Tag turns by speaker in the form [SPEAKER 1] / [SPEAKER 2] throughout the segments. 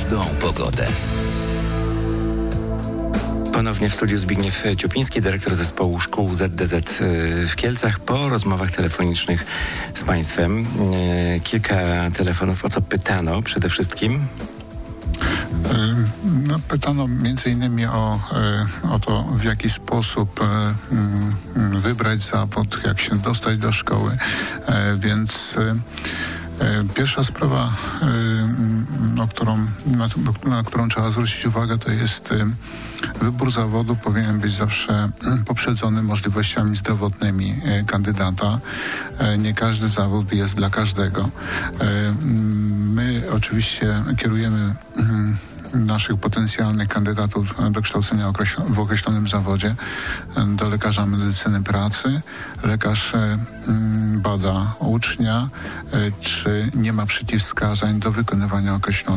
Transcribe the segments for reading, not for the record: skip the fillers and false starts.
[SPEAKER 1] każdą pogodę. Ponownie w studiu Zbigniew Ciupiński, dyrektor zespołu szkół ZDZ w Kielcach. Po rozmowach telefonicznych z Państwem kilka telefonów. O co pytano przede wszystkim?
[SPEAKER 2] Pytano między innymi o to, w jaki sposób wybrać zawód, jak się dostać do szkoły, więc pierwsza sprawa, na którą trzeba zwrócić uwagę, to jest wybór zawodu powinien być zawsze poprzedzony możliwościami zdrowotnymi kandydata. Nie każdy zawód jest dla każdego. My oczywiście kierujemy naszych potencjalnych kandydatów do kształcenia w określonym zawodzie do lekarza medycyny pracy. Lekarz bada ucznia, czy nie ma przeciwwskazań do wykonywania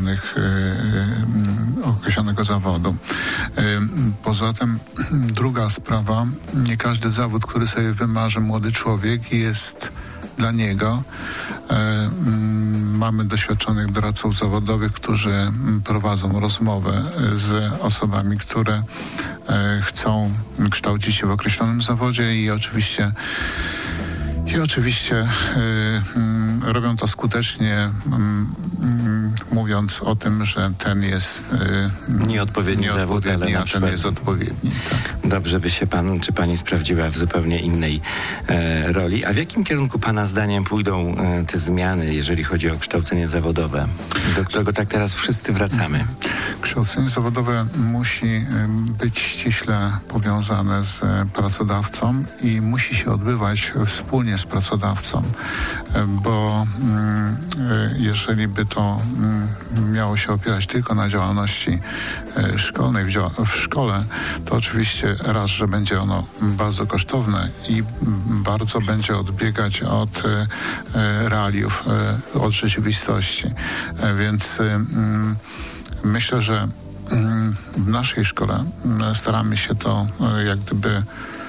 [SPEAKER 2] określonego zawodu. Poza tym druga sprawa, nie każdy zawód, który sobie wymarzy młody człowiek, jest dla niego. Mamy doświadczonych doradców zawodowych, którzy prowadzą rozmowę z osobami, które chcą kształcić się w określonym zawodzie i oczywiście robią to skutecznie, mówiąc o tym, że ten jest
[SPEAKER 1] nieodpowiedni zawód, ale
[SPEAKER 2] a ten jest odpowiedni. Tak.
[SPEAKER 1] Dobrze by się pan czy pani sprawdziła w zupełnie innej roli. A w jakim kierunku pana zdaniem pójdą te zmiany, jeżeli chodzi o kształcenie zawodowe, do którego tak teraz wszyscy wracamy?
[SPEAKER 2] Kształcenie zawodowe musi być ściśle powiązane z pracodawcą i musi się odbywać wspólnie z pracodawcą, bo jeżeli by to miało się opierać tylko na działalności szkolnej w szkole, to oczywiście raz, że będzie ono bardzo kosztowne i bardzo będzie odbiegać od realiów, od rzeczywistości. Więc myślę, że w naszej szkole staramy się to jak gdyby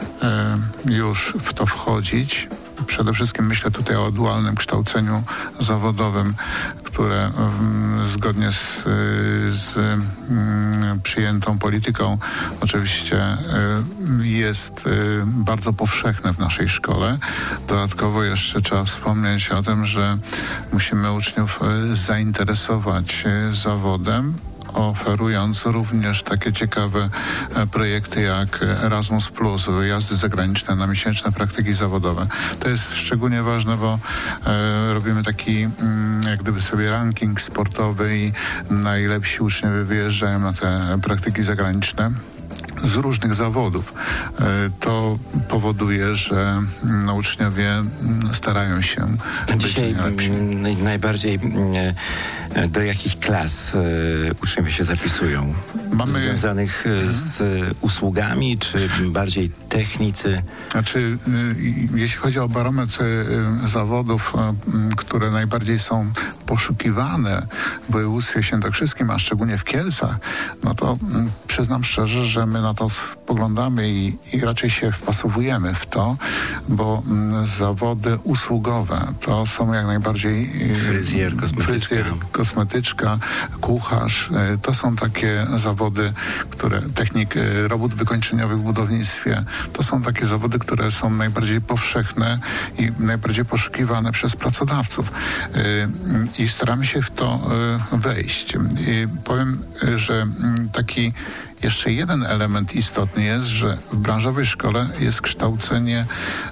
[SPEAKER 2] już w to wchodzić. Przede wszystkim myślę tutaj o dualnym kształceniu zawodowym, które zgodnie z przyjętą polityką oczywiście jest bardzo powszechne w naszej szkole. Dodatkowo jeszcze trzeba wspomnieć o tym, że musimy uczniów zainteresować zawodem, oferując również takie ciekawe projekty jak Erasmus+, wyjazdy zagraniczne na miesięczne praktyki zawodowe. To jest szczególnie ważne, bo robimy taki jak gdyby sobie ranking sportowy i najlepsi uczniowie wyjeżdżają na te praktyki zagraniczne z różnych zawodów. To powoduje, że uczniowie starają się być najlepsi.
[SPEAKER 1] Najbardziej do jakich klas uczniowie się zapisują? Związanych z usługami, czy bardziej technicy?
[SPEAKER 2] Znaczy, jeśli chodzi o barometr zawodów, które najbardziej są poszukiwane w województwie świętokrzyskim, a szczególnie w Kielcach, no to przyznam szczerze, że my na to spoglądamy i raczej się wpasowujemy w to, bo zawody usługowe to są jak najbardziej
[SPEAKER 1] fryzjer,
[SPEAKER 2] kosmetyczka, kucharz. To są takie zawody, które technik robót wykończeniowych w budownictwie. To są takie zawody, które są najbardziej powszechne i najbardziej poszukiwane przez pracodawców. I staramy się w to wejść. I powiem, że taki jeszcze jeden element istotny jest, że w branżowej szkole jest kształcenie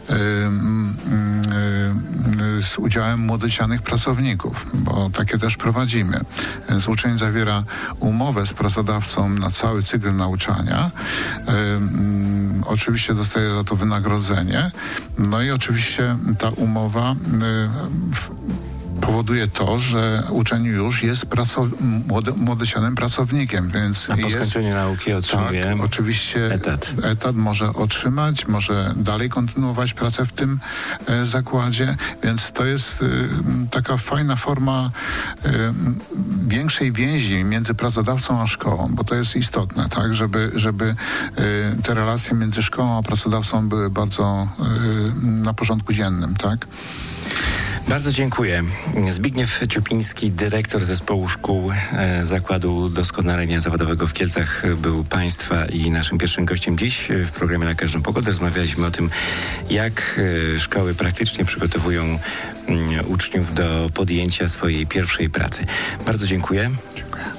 [SPEAKER 2] z udziałem młodocianych pracowników, bo takie też prowadzimy. Więc uczeń zawiera umowę z pracodawcą na cały cykl nauczania. Oczywiście dostaje za to wynagrodzenie. No i oczywiście ta umowa powoduje to, że uczeń już jest młodocianym pracownikiem, więc
[SPEAKER 1] po skończeniu nauki otrzymuje
[SPEAKER 2] oczywiście etat może otrzymać, może dalej kontynuować pracę w tym zakładzie, więc to jest taka fajna forma większej więzi między pracodawcą a szkołą, bo to jest istotne, tak, żeby te relacje między szkołą a pracodawcą były bardzo na porządku dziennym, tak?
[SPEAKER 1] Bardzo dziękuję. Zbigniew Ciopiński, dyrektor zespołu szkół Zakładu Doskonalenia Zawodowego w Kielcach, był Państwa i naszym pierwszym gościem dziś w programie Na Każdą Pogodę. Rozmawialiśmy o tym, jak szkoły praktycznie przygotowują uczniów do podjęcia swojej pierwszej pracy. Bardzo dziękuję.
[SPEAKER 2] Dziękuję.